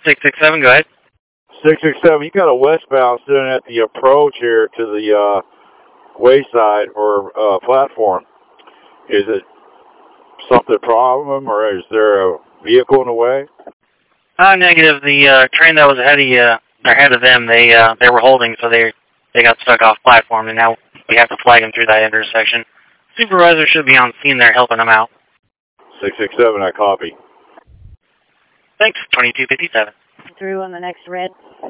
667, go ahead. 667, you got a westbound sitting at the approach here to the wayside or platform. Is it something problem, or is there a vehicle in the way? Negative. The train that was ahead of them, they were holding, so they got stuck off platform, and now we have to flag them through that intersection. Supervisor should be on scene there helping them out. 667, I copy. Thanks. 2257. Through on the next red.